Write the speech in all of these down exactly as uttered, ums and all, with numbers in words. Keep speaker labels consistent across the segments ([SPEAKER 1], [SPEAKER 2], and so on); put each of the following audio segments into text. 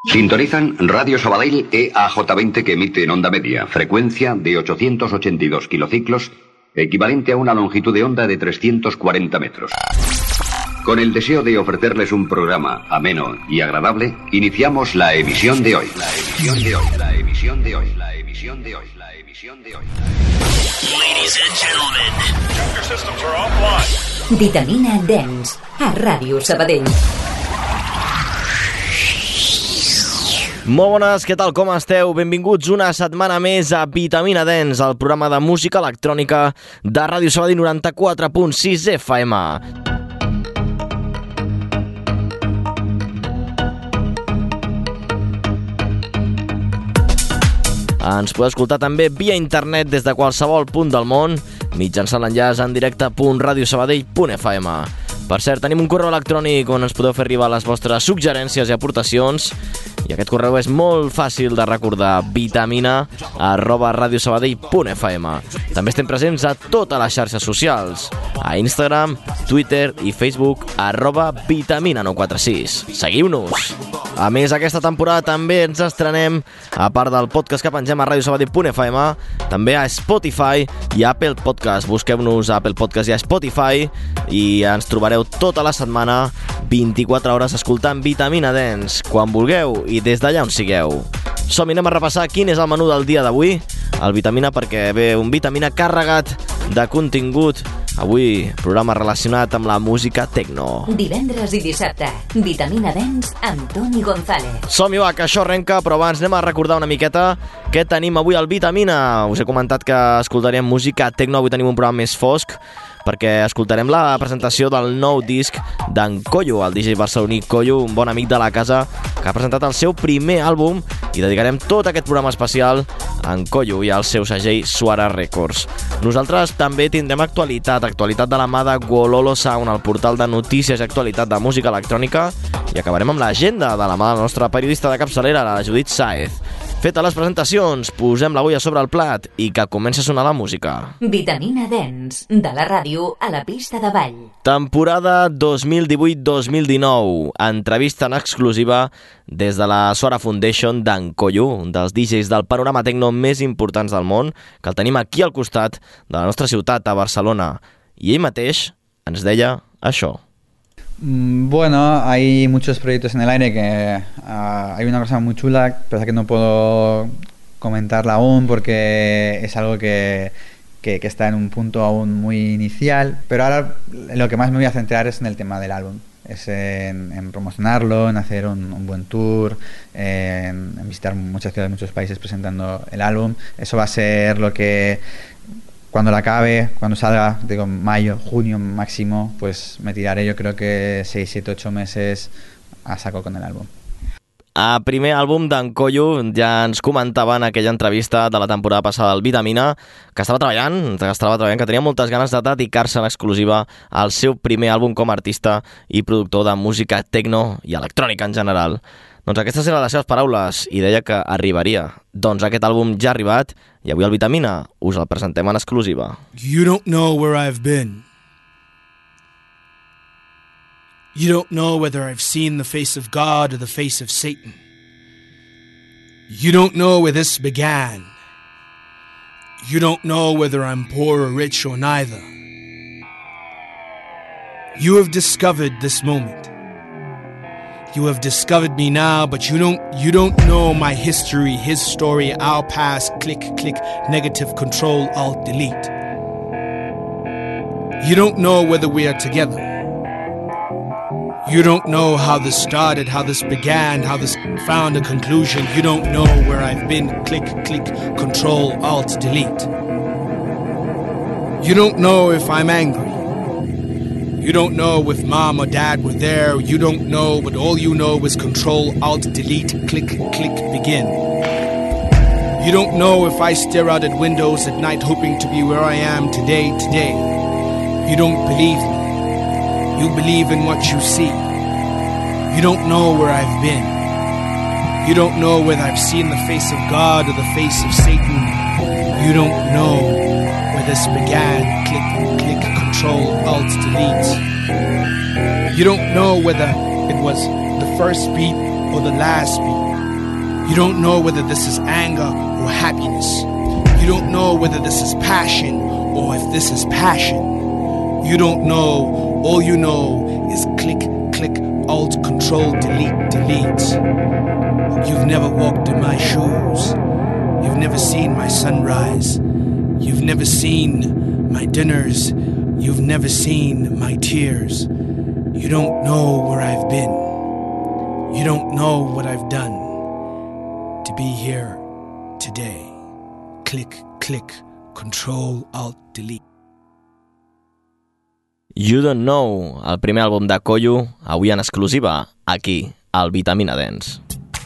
[SPEAKER 1] Sintonizan Radio Sabadell E A J veinte que emite en onda media, frecuencia de ochocientos ochenta y dos kilociclos, equivalente a una longitud de onda de trescientos cuarenta metros. Con el deseo de ofrecerles un programa ameno y agradable, iniciamos la emisión de hoy. La emisión de hoy, la emisión de hoy, la emisión de hoy, la emisión de hoy.
[SPEAKER 2] Ladies and gentlemen, your systems are offline.
[SPEAKER 3] Vitamina Dance, a Ràdio Sabadell.
[SPEAKER 4] Molt bones, què tal, com esteu? Benvinguts una setmana més a Vitamina Dance, el programa de música electrònica de Ràdio Sabadell noranta-quatre punt sis F M. Ens podeu escoltar també via internet des de qualsevol punt del món, mitjançant l'enllaç en directe punt radiosabadell punt f m. Per cert, tenim un correu electrònic on ens podeu fer arribar les vostres suggerències i aportacions, i aquest correu és molt fàcil de recordar, vitamina arroba radiosabadell punt f m. També estem presents a totes les xarxes socials, a Instagram, Twitter i Facebook, arroba vitamina nou quatre sis. Seguiu-nos! A més, aquesta temporada també ens estrenem, a part del podcast que pengem a radiosabadell punt f m, també a Spotify i a Apple Podcast. Busqueu-nos a Apple Podcast i a Spotify i ens trobareu tota la setmana, vint-i-quatre hores escoltant Vitamina Dance, quan vulgueu i des d'allà on sigueu. Som-hi, anem a repassar quin és el menú del dia d'avui. El Vitamina, perquè ve un Vitamina carregat de contingut. Avui, programa relacionat amb la música techno.
[SPEAKER 3] Divendres i dissabte, Vitamina Dance amb Toni González.
[SPEAKER 4] Som-hi, va, que això arrenca, però abans anem a recordar una miqueta què tenim avui al Vitamina. Us he comentat que escoltaríem música techno, avui tenim un programa més fosc, perquè escoltarem la presentació del nou disc d'en Collo, el D J barceloní Collo, un bon amic de la casa, que ha presentat el seu primer àlbum, i dedicarem tot aquest programa especial a en Collo i al seu segell Suara Records. Nosaltres també tindrem actualitat, actualitat de la mà de Gololo Sound, el portal de notícies i actualitat de música electrònica, i acabarem amb l'agenda de la mà de la nostra periodista de capçalera, la Judit Sáez. Fetes les presentacions, posem l'agulla sobre el plat i que comença a sonar la música.
[SPEAKER 3] Vitamina Dance, de la ràdio a la pista de ball.
[SPEAKER 4] Temporada dos mil divuit dos mil dinou. Entrevista en exclusiva des de la Suara Foundation d'en Collo, un dels D Js del panorama techno més importants del món, que el tenim aquí al costat de la nostra ciutat, a Barcelona. I ell mateix ens deia això.
[SPEAKER 5] Bueno, hay muchos proyectos en el aire que uh, hay una cosa muy chula, pero que no puedo comentarla aún porque es algo que, que, que está en un punto aún muy inicial, pero ahora lo que más me voy a centrar es en el tema del álbum, es en, en promocionarlo, en hacer un, un buen tour, en, en visitar muchas ciudades, muchos países presentando el álbum. Eso va a ser lo que... Cuando la acabe, cuando salga, digo mayo, junio máximo, pues me tiraré yo creo que seis, siete, ocho meses a saco con el álbum.
[SPEAKER 4] A primer àlbum d'en Collo, ja ens comentava en aquella entrevista de la temporada passada al Vitamina que estava treballant, que estava treballant, que tenia moltes ganes de dedicar-se en exclusiva al seu primer àlbum com a artista i productor de música techno i electrònica en general. Doncs aquestes eren les seves paraules i deia que arribaria. Doncs aquest àlbum ja ha arribat i avui al Vitamina us el presentem en exclusiva.
[SPEAKER 6] You don't know where I've been. You don't know whether I've seen the face of God or the face of Satan. You don't know where this began. You don't know whether I'm poor or rich or neither. You have discovered this moment. You have discovered me now, but you don't you don't know my history, his story, our past. Click, click, negative control, alt, delete. You don't know whether we are together. You don't know how this started, how this began, how this found a conclusion. You don't know where I've been. Click, click, control, alt, delete. You don't know if I'm angry. You don't know if mom or dad were there. You don't know, but all you know is control, alt, delete, click, click, begin. You don't know if I stare out at windows at night hoping to be where I am today, today. You don't believe me. You believe in what you see. You don't know where I've been. You don't know whether I've seen the face of God or the face of Satan. You don't know where this began. Click, click, control, alt, delete. You don't know whether it was the first beat or the last beat. You don't know whether this is anger or happiness. You don't know whether this is passion or if this is passion. You don't know. All you know is click, click, alt, control, delete, delete. You've never walked in my shoes. You've never seen my sunrise. You've never seen my dinners. You've never seen my tears. You don't know where I've been. You don't know what I've done to be here today. Click, click, control, alt, delete.
[SPEAKER 4] You Don't Know, el primer àlbum de Koyu, avui en exclusiva, aquí, al Vitamina Dance.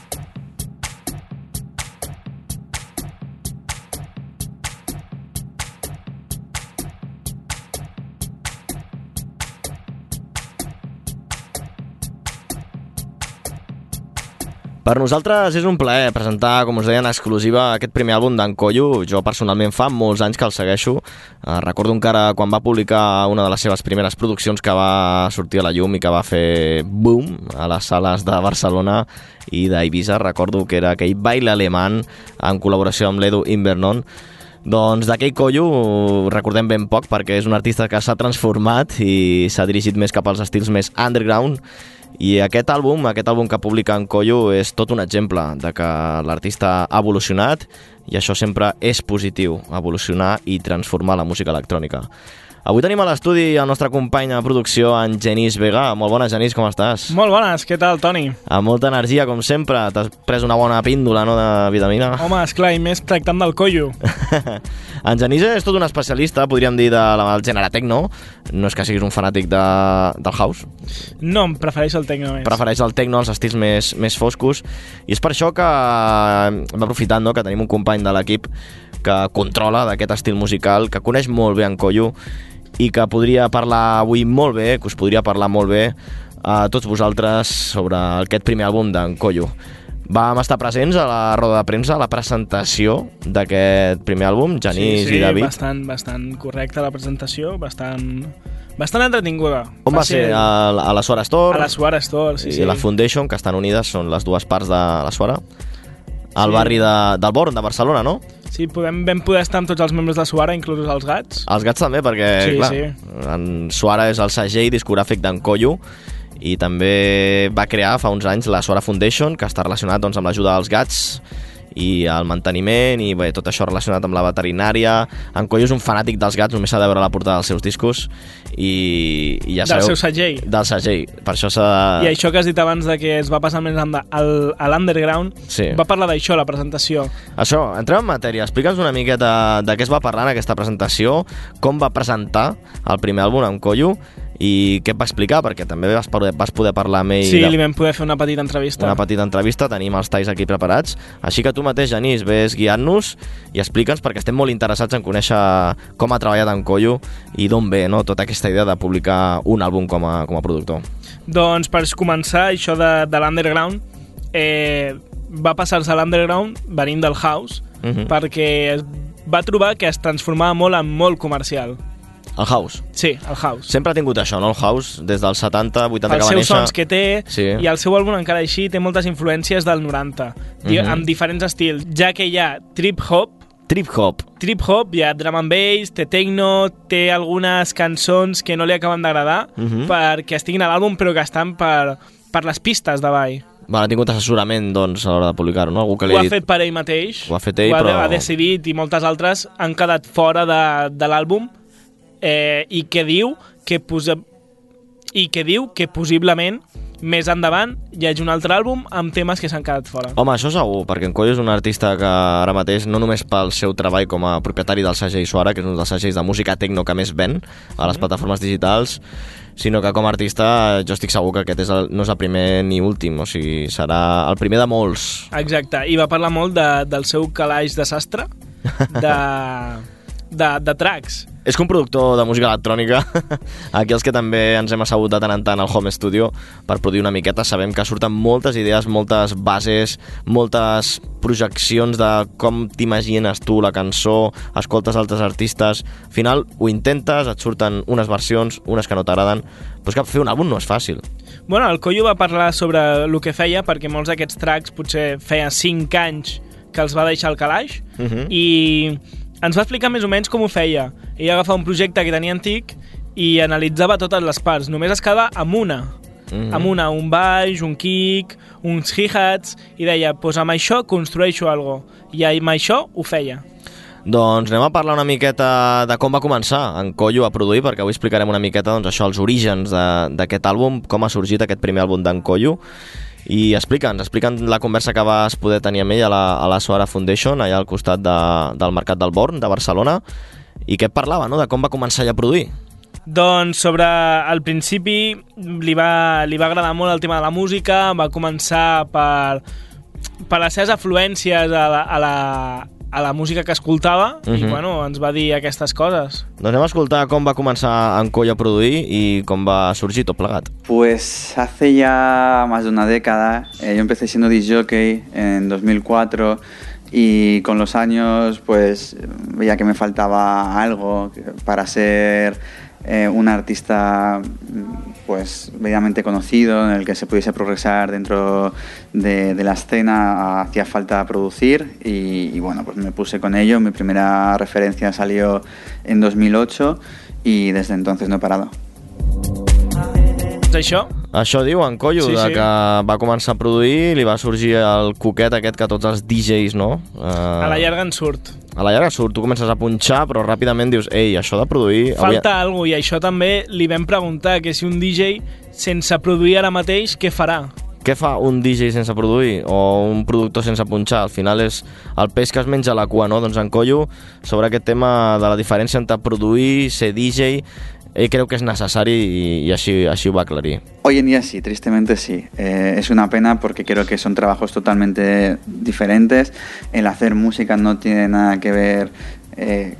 [SPEAKER 4] Per nosaltres és un plaer presentar, com us deia, en exclusiva aquest primer àlbum d'en Koyu. Jo personalment fa molts anys que el segueixo. Eh, recordo encara quan va publicar una de les seves primeres produccions que va sortir a la llum i que va fer boom a les sales de Barcelona i d'Eivissa. Recordo que era aquell baile alemany en col·laboració amb l'Edu Invernon. Doncs d'aquell Koyu recordem ben poc perquè és un artista que s'ha transformat i s'ha dirigit més cap als estils més underground. I aquest àlbum, aquest àlbum que publica en Koyu és tot un exemple de que l'artista ha evolucionat i això sempre és positiu, evolucionar i transformar la música electrònica. Avui tenim a l'estudi el nostre company de producció, en Genís Vega. Molt bones, Genís, com estàs?
[SPEAKER 7] Molt bones, què tal, Toni?
[SPEAKER 4] Amb molta energia, com sempre. T'has pres una bona píndola, no?, de vitamina.
[SPEAKER 7] Home, esclar, i més tractant del Koyu.
[SPEAKER 4] En Genís és tot un especialista, podríem dir, del gènere techno. No és que siguis un fanàtic de, del house.
[SPEAKER 7] No, em prefereix el techno més.
[SPEAKER 4] Prefereix el techno, els estils més, més foscos. I és per això que hem aprofitat, no?, que tenim un company de l'equip que controla d'aquest estil musical, que coneix molt bé en Koyu i que podria parlar avui molt bé, que us podria parlar molt bé a tots vosaltres sobre aquest primer àlbum d'en Koyu. Vam estar presents a la roda de premsa, a la presentació d'aquest primer àlbum, Genís
[SPEAKER 7] sí, sí,
[SPEAKER 4] i David.
[SPEAKER 7] Sí, bastant, bastant correcta la presentació, bastant, bastant entretinguda.
[SPEAKER 4] On va, va ser? ser? A, a la Suara Store?
[SPEAKER 7] A la Suara Store, sí,
[SPEAKER 4] i
[SPEAKER 7] sí.
[SPEAKER 4] I la Foundation, que estan unides, són les dues parts de la Suara. Al sí. barri de, del Born, de Barcelona, no?
[SPEAKER 7] Sí, podem, vam poder estar amb tots els membres de Suara, inclús els gats.
[SPEAKER 4] Els gats també, perquè,
[SPEAKER 7] sí,
[SPEAKER 4] clar,
[SPEAKER 7] sí.
[SPEAKER 4] en Suara és el segell discogràfic d'en Koyu i també va crear fa uns anys la Suara Foundation, que està relacionat doncs, amb l'ajuda dels gats i el manteniment i bé, tot això relacionat amb la veterinària. En Koyu és un fanàtic dels gats, només s'ha de veure la portada dels seus discos i, i ja
[SPEAKER 7] del
[SPEAKER 4] sabeu,
[SPEAKER 7] seu segell.
[SPEAKER 4] Del segell, per això s'ha...
[SPEAKER 7] I això que has dit abans de que es va passar més al, a l'underground,
[SPEAKER 4] sí.
[SPEAKER 7] va parlar d'això, la presentació.
[SPEAKER 4] Això, entrem en matèria, explica'ns una miqueta de què es va parlar en aquesta presentació, com va presentar el primer àlbum amb Koyu i què et va explicar, perquè també vas poder, vas poder parlar amb ell.
[SPEAKER 7] Sí,
[SPEAKER 4] de...
[SPEAKER 7] li vam poder fer una petita entrevista.
[SPEAKER 4] Una petita entrevista, tenim els talls aquí preparats, així que tu mateix, Genís, ves guiant-nos i explica'ns, perquè estem molt interessats en conèixer com ha treballat en Koyu i d'on ve, no?, tota aquesta idea de publicar un àlbum com a, com a productor.
[SPEAKER 7] Doncs per començar, això de, de l'underground, eh, va passar-se a l'underground venint del house, uh-huh. perquè es va trobar que es transformava molt en molt comercial.
[SPEAKER 4] El house?
[SPEAKER 7] Sí, el house.
[SPEAKER 4] Sempre ha tingut això, no? El house, des dels setanta, vuitanta que va néixer.
[SPEAKER 7] Els seus sons que té,
[SPEAKER 4] sí.
[SPEAKER 7] I el seu àlbum encara així té moltes influències del noranta, uh-huh. amb diferents estils, ja que hi ha trip-hop,
[SPEAKER 4] Trip-hop.
[SPEAKER 7] Trip-hop, hi ha drum and bass, té techno, té algunes cançons que no li acaben d'agradar uh-huh. perquè estiguin a l'àlbum, però que estan per, per les pistes de ball.
[SPEAKER 4] Bueno, ha tingut assessorament, doncs, a l'hora de publicar-ho, no? Algú que li
[SPEAKER 7] ho ha
[SPEAKER 4] dit...
[SPEAKER 7] fet per ell mateix,
[SPEAKER 4] ho ha fet ell,
[SPEAKER 7] ho ha,
[SPEAKER 4] però...
[SPEAKER 7] ha decidit, i moltes altres han quedat fora de, de l'àlbum, eh, i que diu que posa... i que diu que possiblement més endavant hi hagi un altre àlbum amb temes que s'han quedat fora.
[SPEAKER 4] Home, això segur, perquè en Koyu és un artista que ara mateix, no només pel seu treball com a propietari del segell Suara, que és un dels segells de música techno que més ven a les plataformes digitals, sinó que com a artista jo estic segur que aquest és el, no és el primer ni últim, o sigui, serà el primer de molts.
[SPEAKER 7] Exacte, i va parlar molt de, del seu calaix de sastre, de, de, de tracks.
[SPEAKER 4] És que un productor de música electrònica, aquí els que també ens hem assegut de tant en tant al home studio per produir una miqueta, sabem que surten moltes idees, moltes bases, moltes projeccions de com t'imagines tu la cançó, escoltes altres artistes, al final ho intentes, et surten unes versions, unes que no t'agraden, però és que fer un àlbum no és fàcil.
[SPEAKER 7] Bueno, el Coyo va parlar sobre el que feia, perquè molts d'aquests tracks potser feia cinc anys que els va deixar al calaix, uh-huh. i ens va explicar més o menys com ho feia. Ell agafava un projecte que tenia antic i analitzava totes les parts. Només es quedava amb una. Mm-hmm. Amb una, un baix, un kick, uns hi-hats, i deia, doncs amb això construeixo alguna cosa. I amb això ho feia.
[SPEAKER 4] Doncs anem a parlar una miqueta de com va començar en Coyo a produir, perquè avui explicarem una miqueta doncs, això, els orígens d'aquest àlbum, com ha sorgit aquest primer àlbum d'en Coyo. I explica'ns, explica'ns la conversa que vas poder tenir amb ell a la, a la Soara Foundation, allà al costat de, del Mercat del Born, de Barcelona, i què et parlava, no?, de com va començar ella a produir.
[SPEAKER 7] Doncs sobre al principi li va, li va agradar molt el tema de la música, va començar per, per les seves afluències a la, a la, a la música que escoltava, uh-huh. i bueno, ens va dir aquestes coses.
[SPEAKER 4] Doncs anem a escoltar com va començar en Coyo a produir i com va sorgir tot plegat.
[SPEAKER 5] Pues hace ya más de una década, eh, yo empecé siendo disc jockey en dos mil cuatro y con los años pues veía que me faltaba algo para ser eh, un artista pues medianamente conocido, en el que se pudiese progresar dentro de, de la escena. Hacía falta producir y, y bueno, pues me puse con ello. Mi primera referencia salió en dos mil ocho y desde entonces no he parado.
[SPEAKER 7] Això?
[SPEAKER 4] Això diu en Coyo, sí, de sí. que va començar a produir, li va sorgir el coquet aquest que tots els D Js, no? Uh...
[SPEAKER 7] A la llarga en surt.
[SPEAKER 4] A la llarga surt, tu comences a punxar, però ràpidament dius, ei, això de produir...
[SPEAKER 7] Falta avui... alguna cosa, i això també li vam preguntar, que si un D J sense produir ara mateix, què farà?
[SPEAKER 4] Què fa un D J sense produir? O un productor sense punxar? Al final és el peix que es menja la cua, no? Doncs en Coyo, sobre aquest tema de la diferència entre produir, ser D J... Él creo que es necesario y, y así, así va a aclarar.
[SPEAKER 5] Hoy en día sí, tristemente sí. Eh, es una pena porque creo que son trabajos totalmente diferentes. El hacer música no tiene nada que ver eh,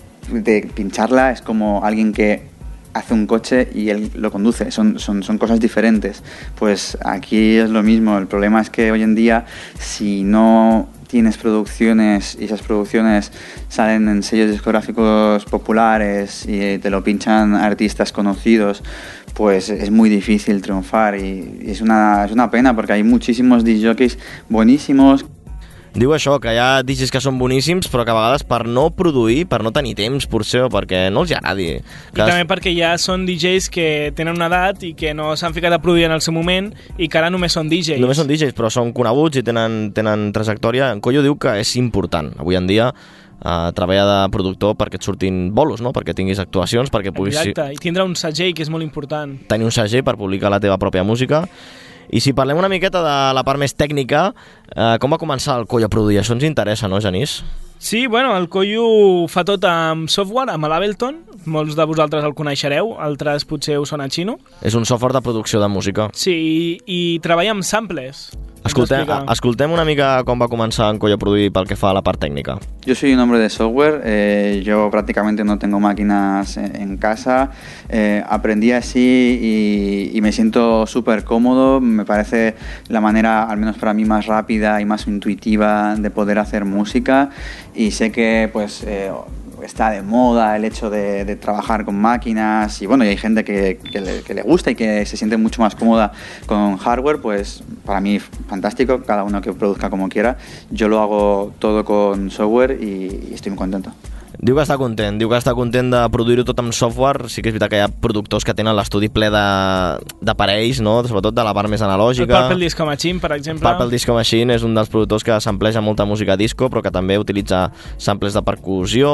[SPEAKER 5] de pincharla. Es como alguien que hace un coche y él lo conduce. Son, son, son cosas diferentes. Pues aquí es lo mismo. El problema es que hoy en día, si no tienes producciones y esas producciones salen en sellos discográficos populares y te lo pinchan artistas conocidos, pues es muy difícil triunfar y es una, es una pena porque hay muchísimos disc jockeys buenísimos.
[SPEAKER 4] Diu això, que hi ha D Js que són boníssims, però que a vegades per no produir, per no tenir temps, potser, o perquè no els agradi.
[SPEAKER 7] I també perquè ja són D Js que tenen una edat i que no s'han ficat a produir en el seu moment i que ara només són D Js.
[SPEAKER 4] Només són D Js, però són coneguts i tenen, tenen trajectòria. En Coyo diu que és important, avui en dia, Uh, treballar de productor perquè et surtin bolos, no? Perquè tinguis actuacions, perquè puguis...
[SPEAKER 7] Exacte, i tindre un segell, que és molt important.
[SPEAKER 4] Tenir un segell per publicar la teva pròpia música. I si parlem una miqueta de la part més tècnica, uh, com va començar el Coyo a produir? Això ens interessa, no, Genís?
[SPEAKER 7] Sí, bueno, el Coyo fa tot amb software, amb l'Ableton. Molts de vosaltres el coneixereu, altres potser us sona xino.
[SPEAKER 4] És un software de producció de música.
[SPEAKER 7] Sí, i, i treballa amb samples.
[SPEAKER 4] Escoltem, escoltem una mica com va començar en Coyo a produir pel que fa a la part técnica.
[SPEAKER 5] Yo soy un hombre de software, eh, yo prácticamente no tengo máquinas en, en casa, eh, aprendí así y, y me siento súper cómodo, me parece la manera, al menos para mí, más rápida y más intuitiva de poder hacer música, y sé que pues eh, está de moda el hecho de, de trabajar con máquinas y bueno, y hay gente que, que, le, que le gusta y que se siente mucho más cómoda con hardware. Pues para mí fantástico, cada uno que produzca como quiera. Yo lo hago todo con software y, y estoy muy contento.
[SPEAKER 4] Diu que està content, diu que està content de produir-ho tot amb software. Sí que és veritat que hi ha productors que tenen l'estudi ple d'aparells, no? Sobretot de la part més analògica.
[SPEAKER 7] El Purple Disco Machine, per exemple.
[SPEAKER 4] Purple Disco Machine és un dels productors que sampleja molta música disco, però que també utilitza samples de percussió,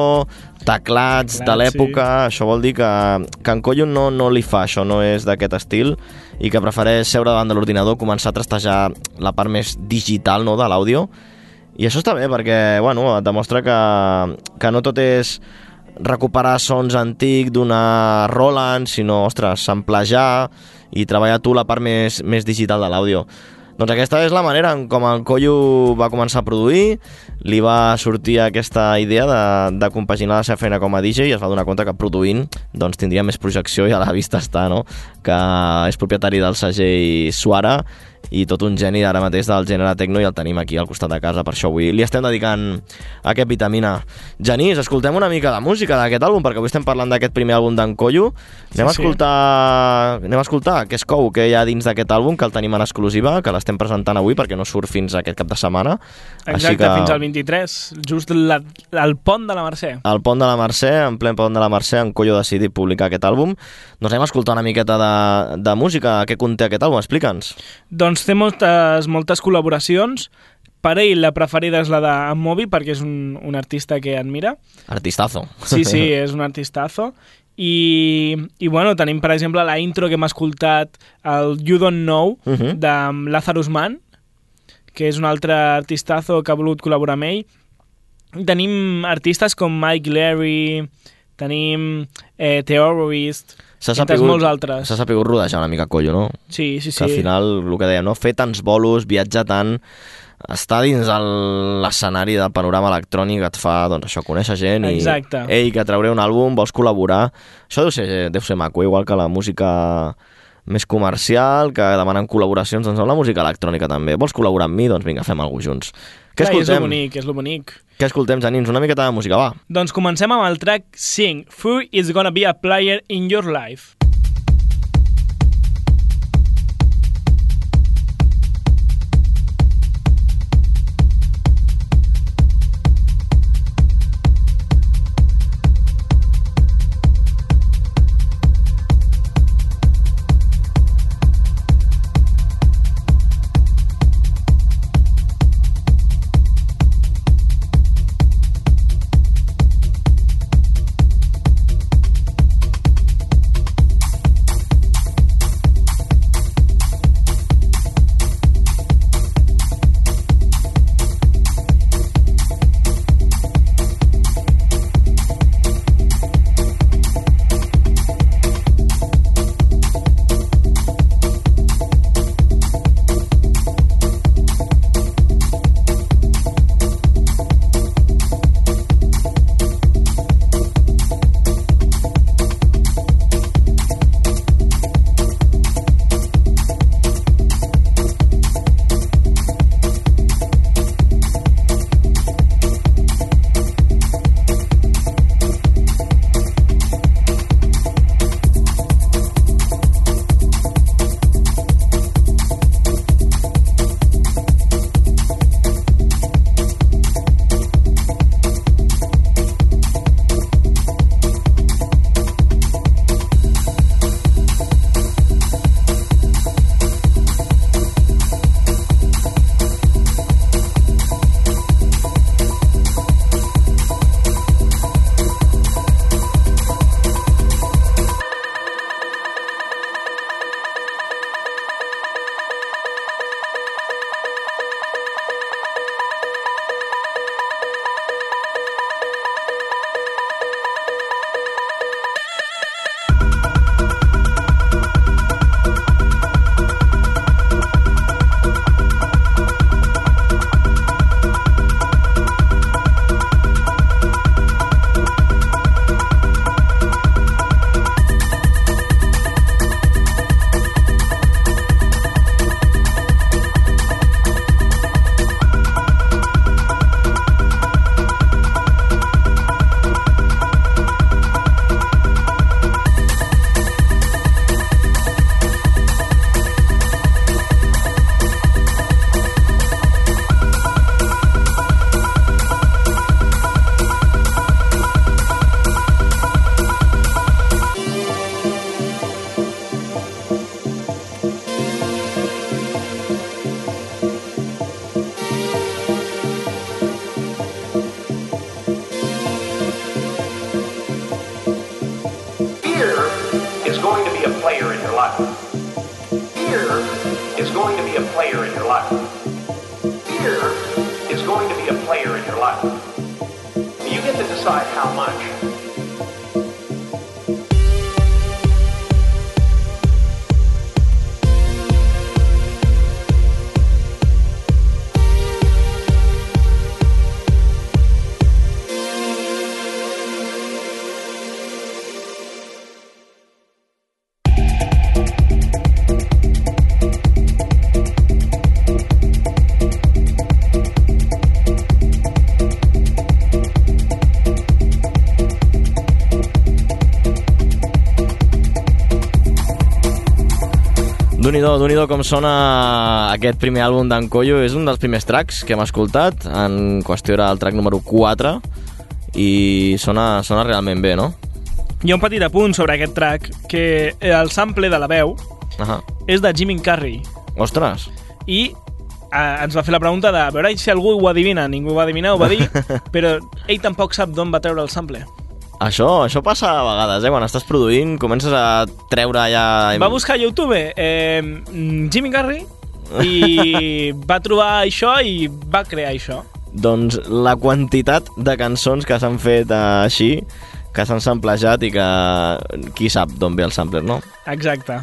[SPEAKER 4] teclats Teclat, de l'època. Sí. Això vol dir que, que en Coyo no, no li fa això, no és d'aquest estil, i que prefereix seure davant de l'ordinador, començar a trastejar la part més digital, no?, de l'àudio. I això està bé perquè, bueno, et demostra que, que no tot és recuperar sons antics d'una Roland, sinó, ostres, samplejar i treballar tu la part més, més digital de l'àudio. Doncs aquesta és la manera en com el Coyo va començar a produir, li va sortir aquesta idea de, de compaginar la seva feina com a D J i es va donar compte que produint doncs, tindria més projecció i a la vista està, no?, que és propietari del segell Soara i tot un geni ara mateix del gènere techno i el tenim aquí al costat de casa, per això avui li estem dedicant aquest Vitamina. Genís, escoltem una mica de música d'aquest àlbum, perquè avui estem parlant d'aquest primer àlbum d'en Collo. Anem, sí, a escoltar... sí. Anem a escoltar què es cou, què hi ha dins d'aquest àlbum, que el tenim en exclusiva, que l'estem presentant avui perquè no surt fins aquest cap de setmana.
[SPEAKER 7] Exacte,
[SPEAKER 4] Així que...
[SPEAKER 7] fins al vint-i-tres, just la, el pont de la Mercè.
[SPEAKER 4] El pont de la Mercè, en ple pont de la Mercè, en Collo ha decidit publicar aquest àlbum. Doncs anem a escoltar una miqueta de, de música. Què conté aquest àlbum? Explica'ns.
[SPEAKER 7] Doncs té moltes, moltes col·laboracions. Per ell la preferida és la d'en Moby, perquè és un, un artista que admira.
[SPEAKER 4] Artistazo.
[SPEAKER 7] Sí, sí, és un artistazo. I, i bueno, tenim per exemple la intro que hem escoltat, el You Don't Know, uh-huh. de Lazarus Mann, que és un altre artistazo que ha volut col·laborar amb ell. Tenim artistes com Mike Larry, tenim eh, Terrorist, entre molts altres.
[SPEAKER 4] S'ha sapigut rodejar una mica Collo, no?
[SPEAKER 7] Sí, sí, sí.
[SPEAKER 4] Que al final, el que dèiem, no? Fer tants bolos, viatjar tant, estar dins l'escenari del panorama electrònic et fa, doncs això, conèixer gent i...
[SPEAKER 7] Exacte.
[SPEAKER 4] Ei, que trauré un àlbum, vols col·laborar? Això deu ser, deu ser maco, igual que la música més comercial, que demanen col·laboracions, doncs amb la música electrònica també. Vols col·laborar amb mi? Doncs vinga, fem alguna cosa junts. Què
[SPEAKER 7] Clar,
[SPEAKER 4] escoltem?
[SPEAKER 7] És lo bonic, és lo bonic.
[SPEAKER 4] Què escoltem, Janins? Una miqueta de música, va.
[SPEAKER 7] Doncs comencem amb el track Sing, Fear is gonna be a player in your life.
[SPEAKER 4] Déu-n'hi-do, Déu-n'hi-do com sona aquest primer àlbum d'en Koyo. És un dels primers tracks que hem escoltat. En qüestió era el track número quatre i sona, sona realment bé, no?
[SPEAKER 7] Hi ha un petit apunt sobre aquest track, que el sample de la veu
[SPEAKER 4] Ahà.
[SPEAKER 7] és de Jim Carrey.
[SPEAKER 4] Ostres!
[SPEAKER 7] I eh, ens va fer la pregunta de a veure si algú ho adivina. Ningú ho va adivinar, ho va dir, però ell tampoc sap d'on va treure el sample.
[SPEAKER 4] Això, això passa a vegades, eh? Quan estàs produint, comences a treure ja...
[SPEAKER 7] Va buscar a YouTube eh, Jimmy Carrey i va trobar això i va crear això.
[SPEAKER 4] Doncs la quantitat de cançons que s'han fet eh, així, que s'han samplejat i que qui sap d'on ve el sampler, no?
[SPEAKER 7] Exacte.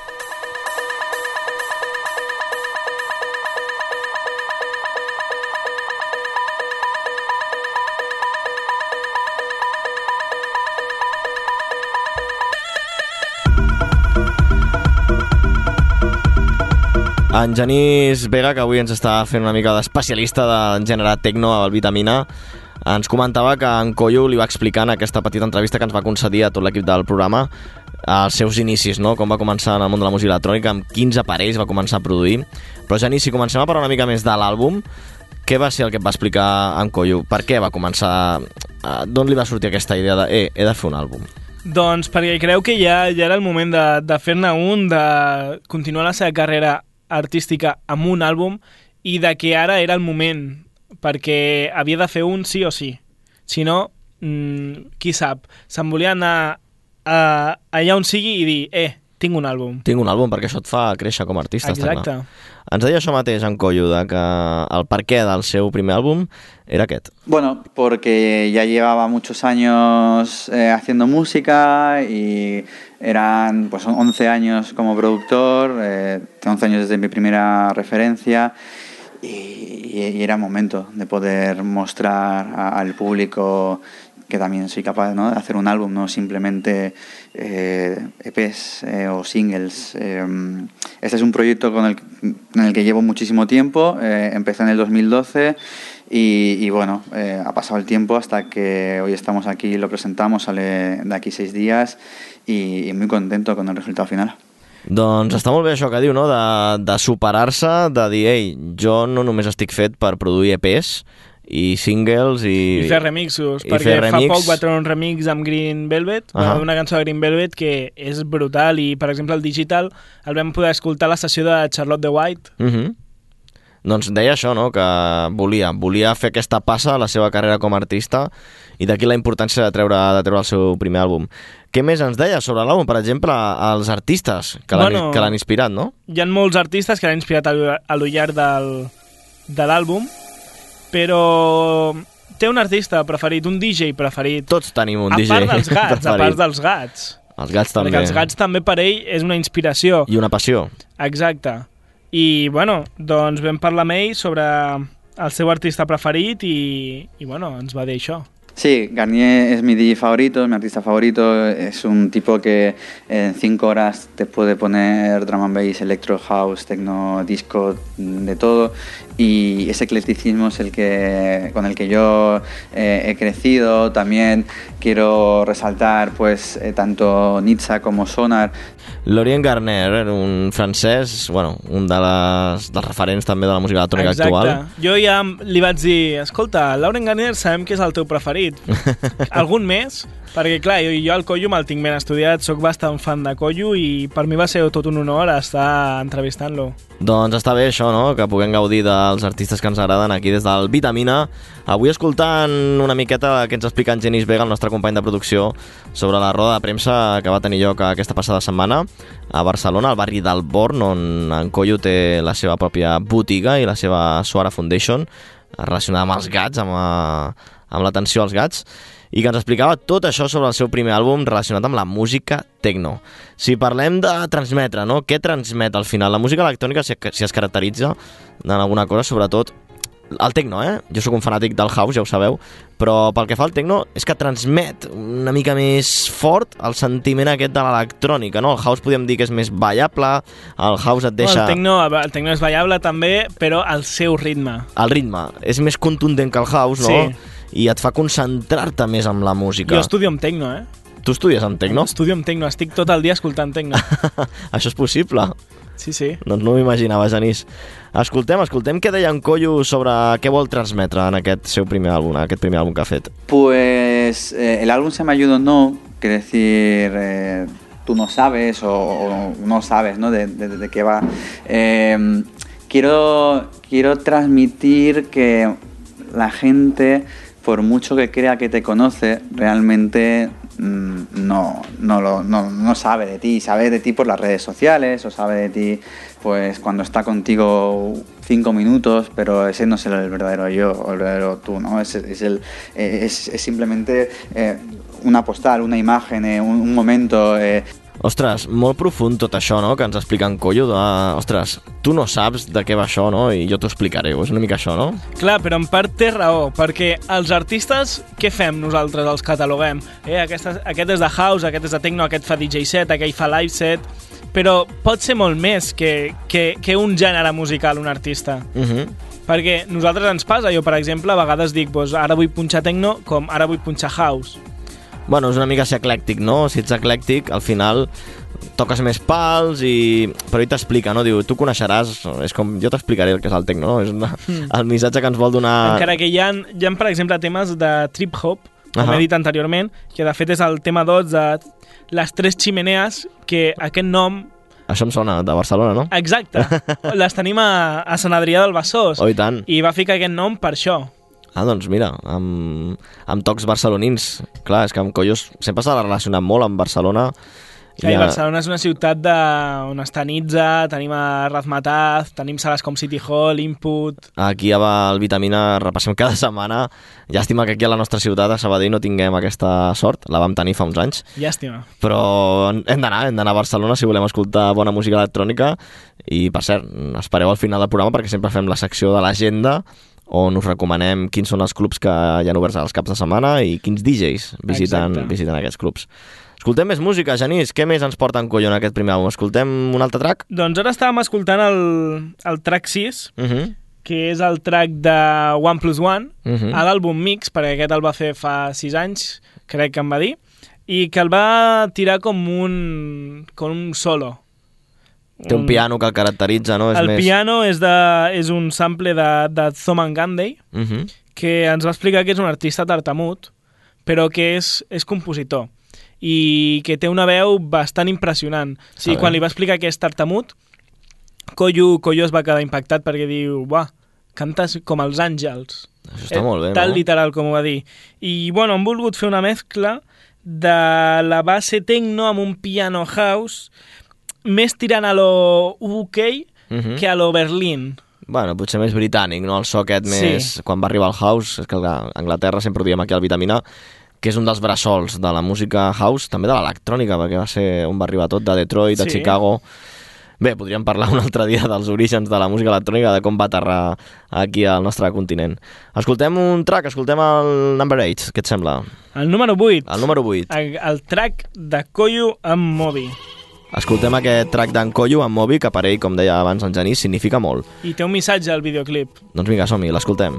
[SPEAKER 4] En Genís Vega, que avui ens està fent una mica d'especialista del gènere techno al Vitamina, ens comentava que en Koyo li va explicar en aquesta petita entrevista que ens va concedir a tot l'equip del programa els seus inicis, no? Com va començar en el món de la música electrònica, amb quins aparells va començar a produir. Però Genís, si comencem a parlar una mica més de l'àlbum, què va ser el que et va explicar en Koyo? Per què va començar? D'on li va sortir aquesta idea de eh, he de fer un àlbum?
[SPEAKER 7] Doncs perquè creu que ja, ja era el moment de, de fer-ne un, de continuar la seva carrera artística amb un àlbum i de que ara era el moment perquè havia de fer un sí o sí. Si no, mmm, qui sap, se'n volia anar a, allà on sigui i dir eh, tinc un àlbum.
[SPEAKER 4] Tinc un àlbum perquè això et fa créixer com a artista.
[SPEAKER 7] Exacte.
[SPEAKER 4] Ens deia això mateix en Koyo, de que el perquè del seu primer àlbum era aquest.
[SPEAKER 5] Bueno, porque ya llevaba muchos años eh, haciendo música y eran pues once años como productor, eh, once años desde mi primera referencia y, y era momento de poder mostrar a, al público que también soy capaz, ¿no?, de hacer un álbum, no simplemente eh, E Pes eh, o singles. Eh, este es un proyecto con el, en el que llevo muchísimo tiempo, eh, empecé en el dos mil doce y, y bueno, eh, ha pasado el tiempo hasta que hoy estamos aquí, lo presentamos, sale de aquí seis días y, y muy contento con el resultado final.
[SPEAKER 4] Doncs està molt bé això que diu, no?, de, de superar-se, de dir, ei, jo no només estic fet per produir E Pes i singles i...
[SPEAKER 7] I fer remixos,
[SPEAKER 4] i
[SPEAKER 7] perquè
[SPEAKER 4] fer
[SPEAKER 7] fa
[SPEAKER 4] remix.
[SPEAKER 7] poc va treure un remix amb Green Velvet, uh -huh. una cançó de Green Velvet que és brutal i, per exemple, el Digital el vam poder escoltar a la sessió de Charlotte the White.
[SPEAKER 4] Uh -huh. Doncs deia això, no?, que volia, volia fer aquesta passa a la seva carrera com a artista i d'aquí la importància de treure, de treure el seu primer àlbum. Què més ens deia sobre l'àlbum? Per exemple, els artistes que l'han
[SPEAKER 7] Bueno,
[SPEAKER 4] que l'han inspirat, no?
[SPEAKER 7] Hi ha molts artistes que l'han inspirat a lo llarg del, de l'àlbum, però té un artista preferit, un D J preferit.
[SPEAKER 4] Tots tenim un
[SPEAKER 7] a
[SPEAKER 4] D J
[SPEAKER 7] part dels gats,
[SPEAKER 4] preferit.
[SPEAKER 7] a part dels gats.
[SPEAKER 4] Els gats també.
[SPEAKER 7] Perquè els gats també per ell és una inspiració.
[SPEAKER 4] I una passió.
[SPEAKER 7] Exacte. I, bueno, doncs vam parlar amb ell sobre el seu artista preferit i, i bueno, ens va dir això.
[SPEAKER 5] Sí, Garnier es mi D J favorito, es mi artista favorito, es un tipo que en cinco horas te puede poner drum and bass, electro, house, techno, disco, de todo, y ese eclecticismo es el que con el que yo eh, he crecido. También quiero resaltar pues eh, tanto Nitsa como Sonar.
[SPEAKER 4] Laurent Garnier, un francès, bueno, un de les, dels referents també de la música electrònica actual.
[SPEAKER 7] Exacte. Jo ja li vaig dir, escolta, Laurent Garnier sabem que és el teu preferit. Algun més? Perquè, clar, jo, jo el Koyo me'l tinc ben estudiat, sóc bastant fan de Koyo i per mi va ser tot un honor estar entrevistant-lo.
[SPEAKER 4] Doncs està bé això, no?, que puguem gaudir dels artistes que ens agraden aquí des del Vitamina. Avui escoltant una miqueta que ens explica en Genís Vega, el nostre company de producció, sobre la roda de premsa que va tenir lloc aquesta passada setmana a Barcelona, al barri del Born, on en Koyo té la seva pròpia botiga i la seva Suara Foundation, relacionada amb els gats, amb, a, amb l'atenció als gats, i que ens explicava tot això sobre el seu primer àlbum relacionat amb la música techno. Si parlem de transmetre, no?, què transmet al final? La música electrònica, si, si es caracteritza en alguna cosa, sobretot el techno, eh? Jo sóc un fanàtic del house, ja ho sabeu, però pel que fa al techno és que transmet una mica més fort el sentiment aquest de l'electrònica, no? El house podríem dir que és més ballable, el house et deixa...
[SPEAKER 7] El techno, el techno és ballable també, però al seu ritme.
[SPEAKER 4] El ritme és més contundent que el house, no?
[SPEAKER 7] Sí.
[SPEAKER 4] I et fa concentrar-te més en la música.
[SPEAKER 7] Jo estudio amb techno, eh?
[SPEAKER 4] Tu estudies amb techno?
[SPEAKER 7] Estudio amb techno, estic tot el dia escoltant techno.
[SPEAKER 4] Això és possible?
[SPEAKER 7] Sí, sí.
[SPEAKER 4] Doncs no m'ho imaginava, Genís. Escoltem, escoltem què deia en Coyo sobre què vol transmetre en aquest seu primer àlbum, en aquest primer àlbum que ha fet.
[SPEAKER 5] Pues eh, el álbum se llama You Don't Know, quiere decir eh, tú no sabes o, o no sabes, ¿no? De, de, de qué va. Eh, quiero, quiero transmitir que la gente, por mucho que crea que te conoce, realmente mmm, no, no, lo, no, no sabe de ti. Sabe de ti por las redes sociales o sabe de ti pues cuando está contigo cinco minutos, pero ese no es el verdadero yo o el verdadero tú, ¿no? Es, es, el, es, es simplemente eh, una postal, una imagen, eh, un, un momento... Eh.
[SPEAKER 4] Ostres, molt profund tot això, no?, que ens explica en Coyo, de... Ostres, tu no saps de què va això, no?, i jo t'ho explicaré, és una mica això, no?
[SPEAKER 7] Clar, però en part té raó, perquè els artistes, què fem nosaltres? Els cataloguem. Eh, aquest, aquest és de house, aquest és de techno, aquest fa D J set, aquell fa live set... Però pot ser molt més que, que, que un gènere musical, un artista.
[SPEAKER 4] Uh-huh.
[SPEAKER 7] Perquè nosaltres ens passa, jo per exemple, a vegades dic, doncs, ara vull punxar techno com ara vull punxar house.
[SPEAKER 4] Bueno, és una mica ser eclèctic, no? Si ets eclèctic, al final toques més pals i... Però ell t'explica, no? Diu, tu coneixeràs... És com... Jo t'explicaré el que és el techno, no? És una... mm. el missatge que ens vol donar...
[SPEAKER 7] Encara que hi ha, hi ha per exemple, temes de trip-hop, com
[SPEAKER 4] uh-huh.
[SPEAKER 7] he dit anteriorment, que de fet és el tema dos de les tres ximenees, que aquest nom...
[SPEAKER 4] Això em sona, de Barcelona, no?
[SPEAKER 7] Exacte. Les tenim a, a Sant Adrià del Besòs.
[SPEAKER 4] Oh, i tant.
[SPEAKER 7] I va ficar aquest nom per això.
[SPEAKER 4] Ah, doncs mira, amb, amb tocs barcelonins. Clar, és que amb Coyos sempre s'ha relacionat molt amb Barcelona.
[SPEAKER 7] Clar, i Barcelona és una ciutat de, on està Nitza, tenim a Razmataz, tenim sales com City Hall, Input...
[SPEAKER 4] Aquí a el Vitamina repassem cada setmana. Llàstima que aquí a la nostra ciutat, a Sabadell, no tinguem aquesta sort. La vam tenir fa uns anys.
[SPEAKER 7] Llàstima.
[SPEAKER 4] Però hem d'anar, hem d'anar a Barcelona si volem escoltar bona música electrònica. I, per cert, espereu al final del programa perquè sempre fem la secció de l'agenda on us recomanem quins són els clubs que hi ha oberts als caps de setmana i quins D Js visiten, visiten aquests clubs. Escoltem més música, Genís. Què més ens porta en Coyo en aquest primer àlbum? Escoltem un altre track?
[SPEAKER 7] Doncs ara estàvem escoltant el, el track sis,
[SPEAKER 4] uh-huh.
[SPEAKER 7] que és el track de One Plus One,
[SPEAKER 4] uh-huh.
[SPEAKER 7] a l'àlbum Mix, perquè aquest el va fer fa sis anys, crec que em va dir, i que el va tirar com un, com un solo.
[SPEAKER 4] Té un piano que el caracteritza, no? És
[SPEAKER 7] el
[SPEAKER 4] més...
[SPEAKER 7] piano és, de, és un sample de, de Thoman Gandey,
[SPEAKER 4] uh-huh.
[SPEAKER 7] que ens va explicar que és un artista tartamut, però que és, és compositor i que té una veu bastant impressionant. O sigui, quan li va explicar que és tartamut, Coyo, Coyo es va quedar impactat perquè diu, buah, cantes com els àngels.
[SPEAKER 4] Això està molt bé,
[SPEAKER 7] Tal
[SPEAKER 4] no?
[SPEAKER 7] literal com ho va dir. I, bueno, han volgut fer una mescla de la base techno amb un piano house més tirant a lo U K
[SPEAKER 4] uh-huh.
[SPEAKER 7] que a lo Berlín.
[SPEAKER 4] Bueno, potser més britànic, no? El so aquest més...
[SPEAKER 7] Sí.
[SPEAKER 4] Quan va arribar el house, és que a Anglaterra sempre ho diem aquí al Vitamina, que és un dels bressols de la música house, també de l'electrònica, perquè va ser on va arribar tot, de Detroit, de
[SPEAKER 7] sí.
[SPEAKER 4] Chicago... Bé, podríem parlar un altre dia dels orígens de la música electrònica, de com va aterrar aquí al nostre continent. Escoltem un track, escoltem el number eight, què et sembla?
[SPEAKER 7] El número vuit.
[SPEAKER 4] El número vuit.
[SPEAKER 7] El, el track de Coyo amb Moby.
[SPEAKER 4] Escoltem aquest track d'en Coyo amb Moby, que per ell, com deia abans en Genís, significa molt.
[SPEAKER 7] I té un missatge al videoclip.
[SPEAKER 4] Doncs vinga, som-hi, l'escoltem.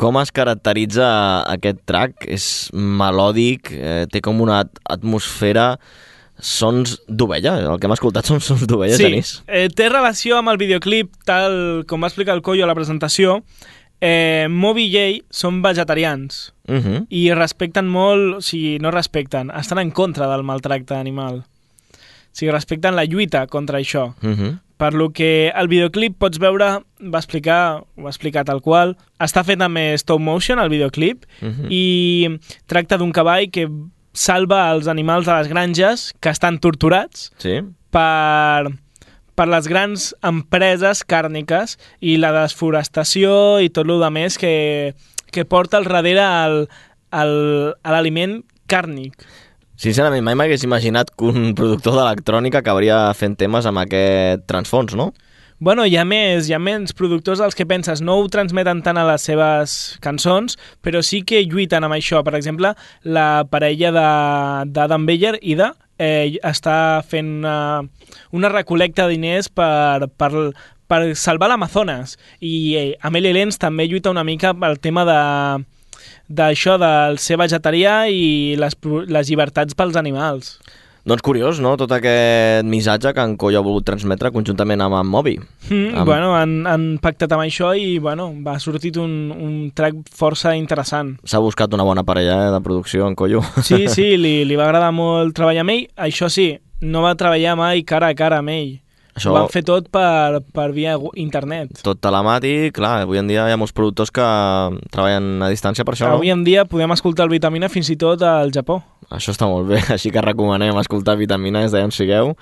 [SPEAKER 4] Com es caracteritza aquest track? És melòdic, eh, té com una atmosfera, sons d'ovella. El que hem escoltat són sons d'ovella,
[SPEAKER 7] sí,
[SPEAKER 4] Genís.
[SPEAKER 7] Eh, té relació amb el videoclip, tal com va explicar el Coyo a la presentació. Eh, Moby J són vegetarians
[SPEAKER 4] Uh -huh.
[SPEAKER 7] i respecten molt, o sigui, no respecten, estan en contra del maltracte animal. O sigui, respecten la lluita contra això.
[SPEAKER 4] Uh -huh.
[SPEAKER 7] Per lo que el videoclip pots veure, va explicar, ho va explicar tal qual, està fet amb stop motion, el videoclip,
[SPEAKER 4] Uh -huh.
[SPEAKER 7] i tracta d'un cavall que salva els animals de les granges que estan torturats
[SPEAKER 4] Sí.
[SPEAKER 7] per, per les grans empreses càrniques i la desforestació i tot el que més que, que porta al darrere al, al, a l'aliment càrnic.
[SPEAKER 4] Sincerament, mai m'hagués imaginat que un productor d'electrònica acabaria fent temes amb aquest transfons, no?
[SPEAKER 7] Bueno, hi ha més, hi ha més productors als que penses, no ho transmeten tant a les seves cançons, però sí que lluiten amb això. Per exemple, la parella d'Adam Beyer, Ida, eh, està fent una, una recolecta de diners per, per, per salvar l'Amazones. I eh, Amelie Lenz també lluita una mica pel tema de d'això, del ser vegetarià i les, les llibertats pels animals.
[SPEAKER 4] Doncs curiós, no?, tot aquest missatge que en Coyo ha volgut transmetre conjuntament amb en Moby.
[SPEAKER 7] Mm, amb... Bueno, han, han pactat amb això i, bueno, va sortit un, un track força interessant.
[SPEAKER 4] S'ha buscat una bona parella eh, de producció, en Coyo.
[SPEAKER 7] Sí, sí, li, li va agradar molt treballar amb ell. Això sí, no va treballar mai cara a cara amb ell. Això... Ho van fer tot per, per via internet.
[SPEAKER 4] Tot telemàtic, clar, avui en dia hi ha molts productors que treballen a distància per això, no?
[SPEAKER 7] Avui en dia podem escoltar el Vitamina fins i tot al Japó.
[SPEAKER 4] Això està molt bé, així que recomanem escoltar Vitamina des d'allà on sigueu,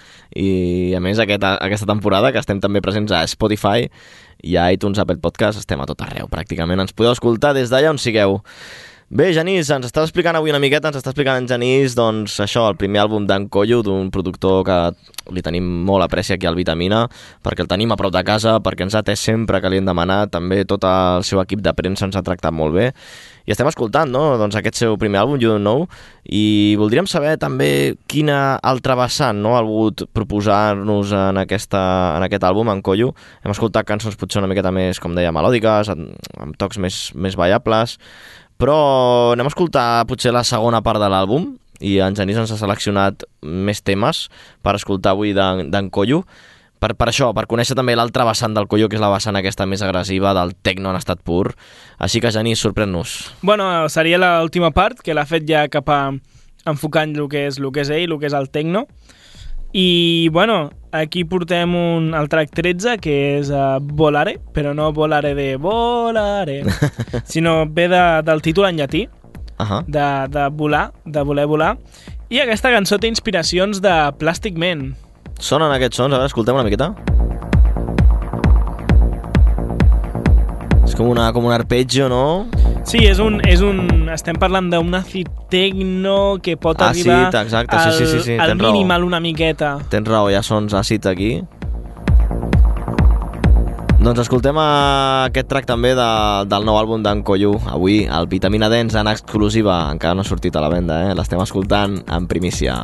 [SPEAKER 4] i a més aquesta, aquesta temporada que estem també presents a Spotify i a iTunes, Apple Podcast, estem a tot arreu pràcticament, ens podeu escoltar des d'allà on sigueu. Bé, Genís, ens estàs explicant avui una miqueta, ens està explicant en Genís, doncs això, el primer àlbum d'en Coyo, d'un productor que li tenim molt apreci aquí al Vitamina, perquè el tenim a prop de casa, perquè ens ha atès sempre que li hem demanat, també tot el seu equip de premsa ens ha tractat molt bé, i estem escoltant, no?, doncs aquest seu primer àlbum, You Don't Know, i voldríem saber també quina altra vessant, no?, ha volgut proposar-nos en, aquesta, en aquest àlbum, en Coyo. Hem escoltat cançons potser una miqueta més, com deia, melòdiques, amb, amb tocs més, més ballables, però anem a escoltar potser la segona part de l'àlbum i en Genís ens ha seleccionat més temes per escoltar avui d'en Coyo, per, per això, per conèixer també l'altra vessant del Coyo, que és la vessant aquesta més agressiva del techno en estat pur. Així que, Genís, sorprèn-nos.
[SPEAKER 7] Bueno, seria l'última part, que l'ha fet ja cap a enfocant el que és, el que és ell, el que és el techno. I, bueno, aquí portem un, el track tretze, que és uh, Volare, però no Volare de Volare, sinó ve de, del títol en llatí,
[SPEAKER 4] uh-huh.
[SPEAKER 7] de, de volar, de voler volar. I aquesta cançó té inspiracions de Plastic Man.
[SPEAKER 4] Sonen aquests sons, a veure, escoltem una miqueta. És com, una, com un arpeggio, no?
[SPEAKER 7] Sí, és un, és un, estem parlant d'un acid techno que pot
[SPEAKER 4] ah,
[SPEAKER 7] arribar
[SPEAKER 4] sí, exacte,
[SPEAKER 7] al,
[SPEAKER 4] sí, sí, sí, sí.
[SPEAKER 7] al
[SPEAKER 4] Tens
[SPEAKER 7] minimal
[SPEAKER 4] raó.
[SPEAKER 7] una miqueta.
[SPEAKER 4] Tens raó, hi ha sons àcids aquí. Doncs escoltem aquest track també de, del nou àlbum d'en Coyo. Avui el Vitamina Dance en exclusiva, encara no ha sortit a la venda, eh? L'estem escoltant en primícia.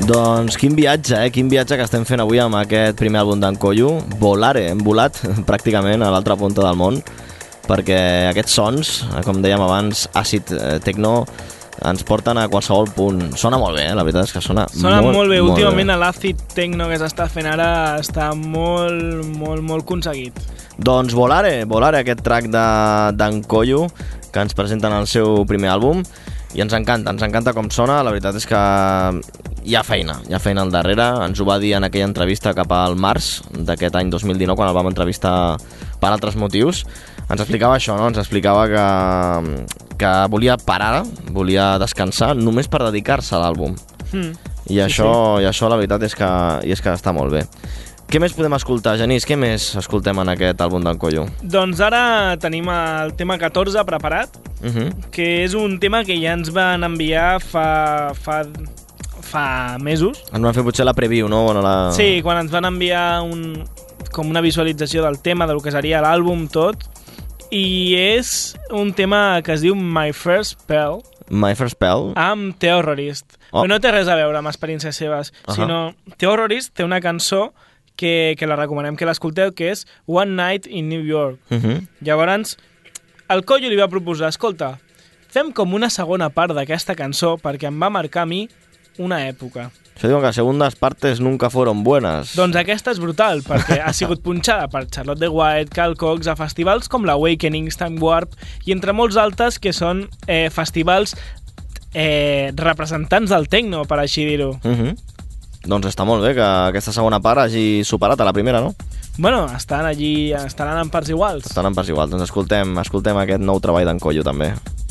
[SPEAKER 4] Doncs quin viatge, eh? Quin viatge que estem fent avui amb aquest primer àlbum d'en Koyu. Volare, hem volat pràcticament a l'altra punta del món, perquè aquests sons, com dèiem abans, àcid techno, ens porten a qualsevol punt. Sona molt bé, eh? La veritat és que sona,
[SPEAKER 7] sona molt, molt bé.
[SPEAKER 4] Molt
[SPEAKER 7] Últimament
[SPEAKER 4] bé.
[SPEAKER 7] l'àcid techno que s'està fent ara està molt, molt, molt aconseguit.
[SPEAKER 4] Doncs Volare, Volare, aquest track d'en Koyu, que ens presenten el seu primer àlbum, i ens encanta, ens encanta com sona. La veritat és que hi ha feina, hi ha feina al darrere. Ens ho va dir en aquella entrevista cap al març d'aquest any dos mil dinou, quan el vam entrevistar per altres motius. Ens explicava això, no? Ens explicava que, que volia parar, volia descansar, només per dedicar-se a l'àlbum.
[SPEAKER 7] Mm.
[SPEAKER 4] I, sí, això, sí. I això la veritat és que, i és que està molt bé. Què més podem escoltar, Genís? Què més escoltem en aquest àlbum d'en Koyu?
[SPEAKER 7] Doncs ara tenim el tema catorze preparat,
[SPEAKER 4] Uh-huh.
[SPEAKER 7] que és un tema que ja ens van enviar fa, fa, fa mesos.
[SPEAKER 4] Ens van fer potser la preview, no? Bueno, la...
[SPEAKER 7] Sí, quan ens van enviar un, com una visualització del tema, del que seria l'àlbum tot, i és un tema que es diu My First Spell,
[SPEAKER 4] My First Spell?
[SPEAKER 7] amb Terrorist.
[SPEAKER 4] Oh.
[SPEAKER 7] Però no té res a veure amb experiències seves,
[SPEAKER 4] Uh-huh.
[SPEAKER 7] sinó Terrorist té una cançó que, que la recomanem que l'escolteu, que és One Night in New York.
[SPEAKER 4] Uh-huh.
[SPEAKER 7] Llavors, el Koyu li va proposar, escolta, fem com una segona part d'aquesta cançó perquè em va marcar a mi una època.
[SPEAKER 4] Això diuen que les segundes partes nunca fueron buenas.
[SPEAKER 7] Doncs aquesta és brutal, perquè ha sigut punxada per Charlotte de White, Carl Cox, a festivals com l'Awakening, Time Warp, i entre molts altres que són eh, festivals eh, representants del techno, per així dir-ho.
[SPEAKER 4] Uh-huh. Doncs està molt bé que aquesta segona part hagi superat a la primera, no?
[SPEAKER 7] Bueno, estan allí, estaran en parts iguals.
[SPEAKER 4] Estan en parts iguals. Doncs escoltem, escoltem aquest nou treball d'en Koyu, també.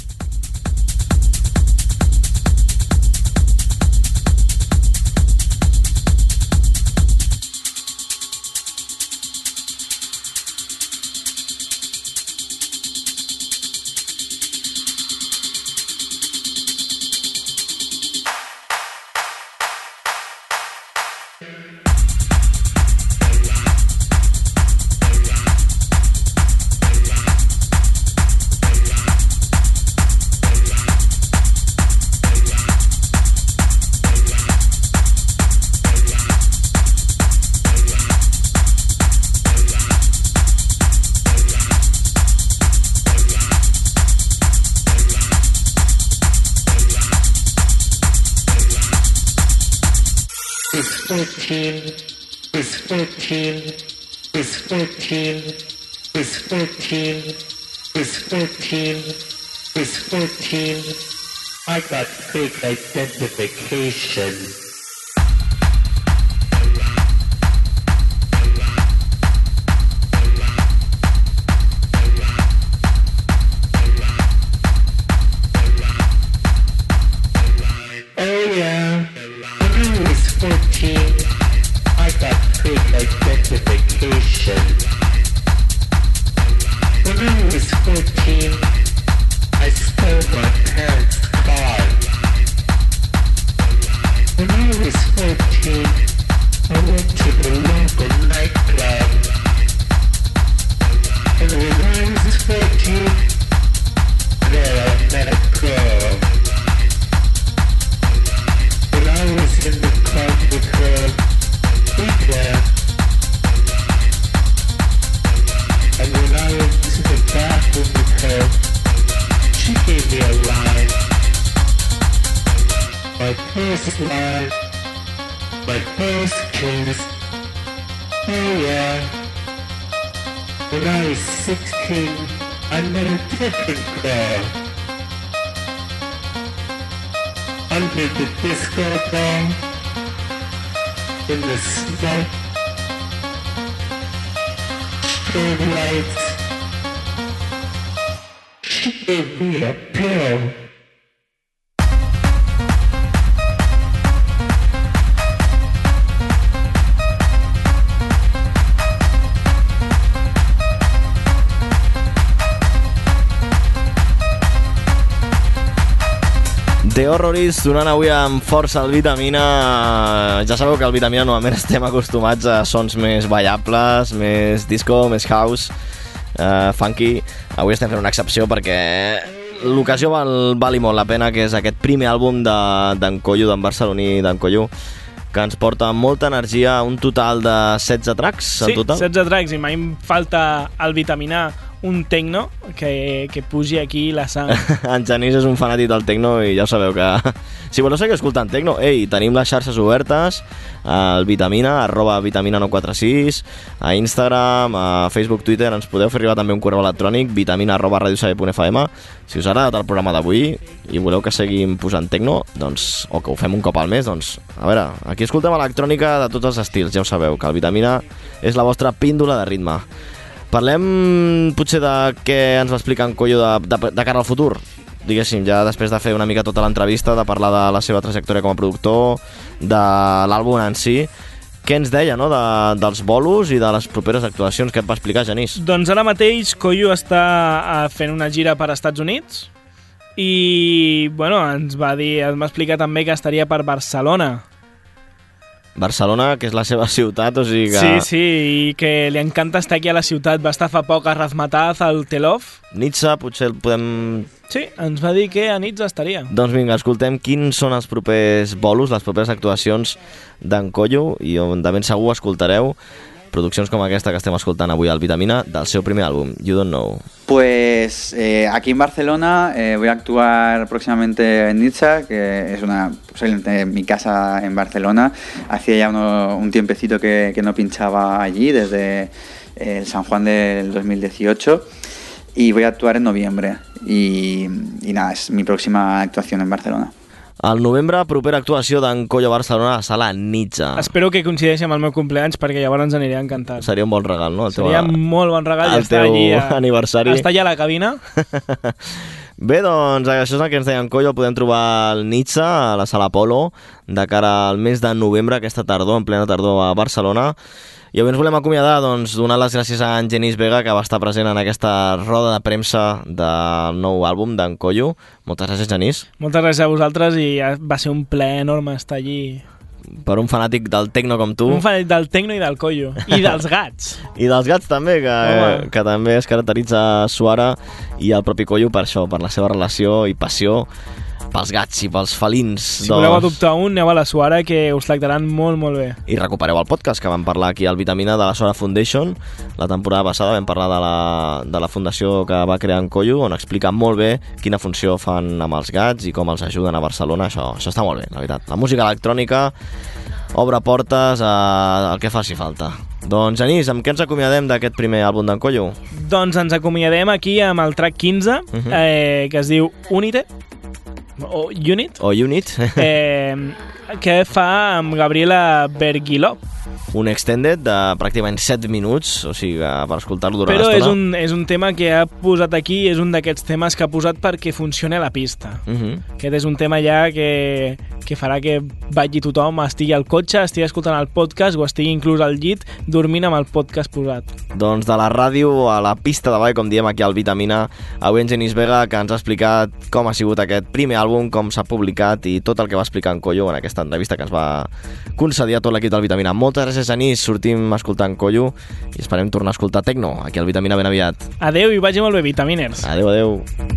[SPEAKER 8] I got fake identification. Oh yeah, when I was fourteen, I got fake identification. When I was fourteen, I stole my parents' car. When I was fourteen, I went to the local nightclub. And when I was fourteen, there I met a girl. When I was in the club with her, we danced. And when I went to the bathroom with her, she gave me a line. My first line. My first kiss. Oh yeah. When I was sixteen, I met a different girl. Under the disco ball. In the smoke. Strobe lights. She gave me a pill.
[SPEAKER 4] The Horrorist, donant avui amb força el Vitamina. Ja sabeu que al Vitamina normalment estem acostumats a sons més ballables, més disco, més house, uh, funky. Avui estem fent una excepció perquè l'ocasió val, vali molt la pena, que és aquest primer àlbum d'en Koyu, d'en barceloní d'en Koyu, que ens porta molta energia, un total de setze tracks en
[SPEAKER 7] sí,
[SPEAKER 4] total.
[SPEAKER 7] Sí, setze tracks, i mai em falta el Vitamina, un tecno que, que pugi aquí la sang.
[SPEAKER 4] En Genís és un fanàtic del tecno i ja sabeu que si voleu seguir escoltant tecno, ei, tenim les xarxes obertes, al Vitamina, arroba vitamina nou quatre sis, a Instagram, a Facebook, Twitter, ens podeu fer arribar també un correu electrònic, vitamina arroba radiosaber punt f m. Si us ha agradat el programa d'avui i voleu que seguim posant tecno, doncs, o que ho fem un cop al mes, doncs, a veure, aquí escoltem electrònica de tots els estils, ja ho sabeu, que el Vitamina és la vostra píndola de ritme. Parlem potser de què ens va explicar en Coyo de, de, de cara al futur. Diguéssim, ja després de fer una mica tota l'entrevista, de parlar de la seva trajectòria com a productor, de l'àlbum en si, què ens deia, no?, de, dels bolos i de les properes actuacions que et va explicar, Genís?
[SPEAKER 7] Doncs ara mateix Coyo està fent una gira per Estats Units i, bueno, ens va dir, ens va explicar també que estaria per Barcelona.
[SPEAKER 4] Barcelona, que és la seva ciutat, o sigui que...
[SPEAKER 7] Sí, sí, i que li encanta estar aquí a la ciutat. Va estar fa poc a Razmataz, al Telov.
[SPEAKER 4] Nitsa, potser el podem...
[SPEAKER 7] Sí, ens va dir que a Nitsa estaria.
[SPEAKER 4] Doncs vinga, escoltem quins són els propers bolos, les properes actuacions d'en Coyo, i on de ben segur escoltareu produccions com aquesta que estem escoltant avui al Vitamina, del seu primer álbum, You Don't Know.
[SPEAKER 5] Pues eh, aquí en Barcelona eh, voy a actuar próximamente en Nitsa, que es una posiblemente mi casa en Barcelona. Hacía ya uno, un tiempecito que, que no pinchaba allí, desde eh, el San Juan del dos mil dieciocho, y voy a actuar en noviembre. Y, y nada, es mi próxima actuación en Barcelona.
[SPEAKER 4] Al novembre, propera actuació d'en Coyo a Barcelona a Sala Nitsa.
[SPEAKER 7] Espero que coincideixi amb el meu compleanys, perquè llavors ens aniria encantat.
[SPEAKER 4] Seria un bon regal, no? El
[SPEAKER 7] Seria
[SPEAKER 4] teu,
[SPEAKER 7] molt bon regal.
[SPEAKER 4] el
[SPEAKER 7] estar
[SPEAKER 4] teu
[SPEAKER 7] allí a,
[SPEAKER 4] aniversari.
[SPEAKER 7] Estar allà a la cabina.
[SPEAKER 4] Bé, doncs això és el que ens deia en Coyo. El podem trobar al Nitsa, a la Sala Apolo, de cara al mes de novembre, aquesta tardor, en plena tardor a Barcelona. I avui ens volem acomiadar doncs, donant les gràcies a en Genís Vega, que va estar present en aquesta roda de premsa del nou àlbum d'en Coyo. Moltes gràcies, Genís.
[SPEAKER 7] Moltes gràcies a vosaltres i va ser un plaer enorme estar allí.
[SPEAKER 4] Per un fanàtic del tecno com tu.
[SPEAKER 7] Un fanàtic del tecno i del Coyo. I dels gats.
[SPEAKER 4] I dels gats també, que, eh, que també es caracteritza Suara i el propi Coyo per això, per la seva relació i passió pels gats i pels felins.
[SPEAKER 7] Si doncs... voleu adoptar un, aneu a la Suara, que us tractaran molt, molt bé.
[SPEAKER 4] I recupereu el podcast, que vam parlar aquí al Vitamina de la Suara Foundation. La temporada passada vam parlar de la, de la fundació que va crear en Coyo, on explica molt bé quina funció fan amb els gats i com els ajuden a Barcelona. Això, això està molt bé, la veritat. La música electrònica obre portes a, al que faci falta. Doncs, Genís, amb què ens acomiadem d'aquest primer àlbum d'en Coyo?
[SPEAKER 7] Doncs ens acomiadem aquí amb el track quinze, uh-huh. eh, que es diu Unite, o Unit,
[SPEAKER 4] o Unit.
[SPEAKER 7] eh, que fa amb Gabriela Bergilov.
[SPEAKER 4] Un extended de pràcticament set minuts, o sigui, per escoltar-lo durant
[SPEAKER 7] l'estona. Però és un, és un tema que ha posat aquí, és un d'aquests temes que ha posat perquè funcioni a la pista. Uh-huh. Aquest és un tema ja que, que farà que vagi tothom, estigui al cotxe, estigui escoltant el podcast o estigui inclús al llit dormint amb el podcast posat.
[SPEAKER 4] Doncs de la ràdio a la pista de ball, com diem aquí al Vitamina, avui en Genís Vega, que ens ha explicat com ha sigut aquest primer àlbum, com s'ha publicat i tot el que va explicar en Coyo en aquesta entrevista que ens va concedir a tot l'equip del Vitamina. Moltes gràcies, Genís. Sortim escoltant Coyo i esperem tornar a escoltar Tecno aquí al Vitamina ben aviat.
[SPEAKER 7] Adeu i vagi molt bé, Vitaminers.
[SPEAKER 4] Adeu, adeu.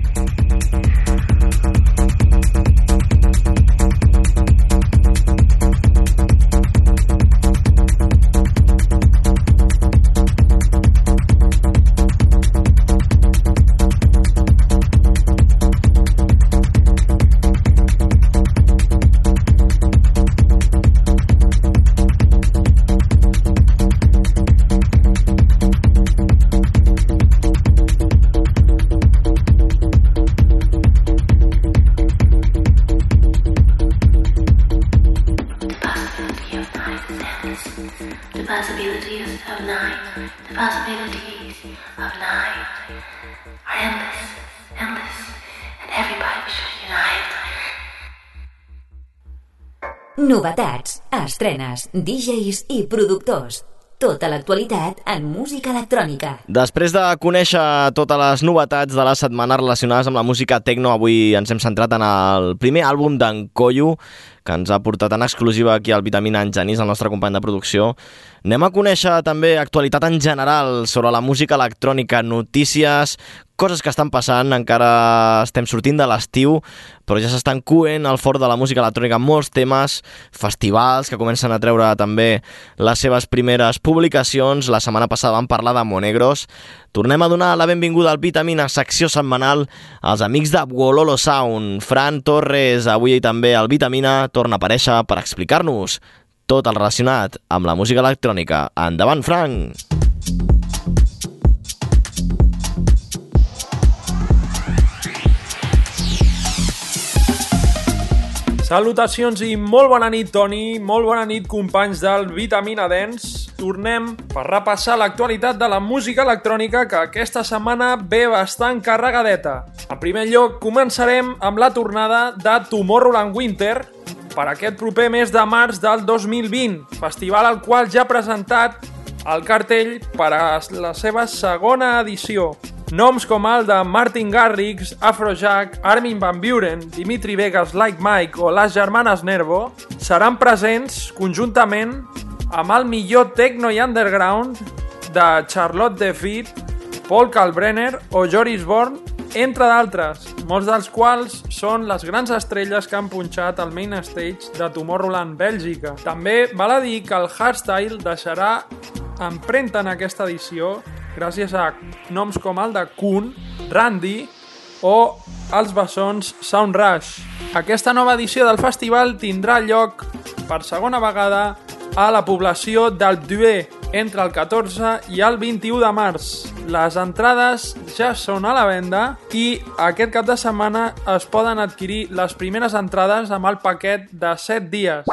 [SPEAKER 3] Novetats, estrenes, D Js i productors. Tota l'actualitat en música electrònica.
[SPEAKER 4] Després de conèixer totes les novetats de la setmana relacionades amb la música techno, avui ens hem centrat en el primer àlbum d'en Coyo, que ens ha portat en exclusiva aquí al Vitamina en Genís, el nostre company de producció. Anem a conèixer també actualitat en general sobre la música electrònica, notícies, coses que estan passant, encara estem sortint de l'estiu, però ja s'estan coent al fort de la música electrònica molts temes, festivals que comencen a treure també les seves primeres publicacions. La setmana passada vam parlar de Monegros. Tornem a donar la benvinguda al Vitamina, secció setmanal, als amics de Wololo Sound. Fran Torres, avui també al Vitamina, torna a aparèixer per explicar-nos tot el relacionat amb la música electrònica. Endavant, Fran!
[SPEAKER 9] Salutacions i molt bona nit, Toni, molt bona nit, companys del Vitamina Dance. Tornem per repassar l'actualitat de la música electrònica, que aquesta setmana ve bastant carregadeta. En primer lloc, començarem amb la tornada de Tomorrowland Winter per aquest proper mes de març del dos mil vint, festival al qual ja ha presentat el cartell per a la seva segona edició. Noms com el de Martin Garrix, Afrojack, Armin van Buuren, Dimitri Vegas, Like Mike o les germanes Nervo seran presents conjuntament amb el millor techno i underground de Charlotte DeFeet, Paul Kalkbrenner o Joris Born, entre d'altres, molts dels quals són les grans estrelles que han punxat al main stage de Tomorrowland Bèlgica. També val a dir que el hardstyle deixarà empremta en aquesta edició gràcies a noms com el de Kun, Randy o els bessons Sound Rush. Aquesta nova edició del festival tindrà lloc per segona vegada a la població d'Alpe d'Huez entre el catorze i el vint-i-u de març. Les entrades ja són a la venda i aquest cap de setmana es poden adquirir les primeres entrades amb el paquet de set dies.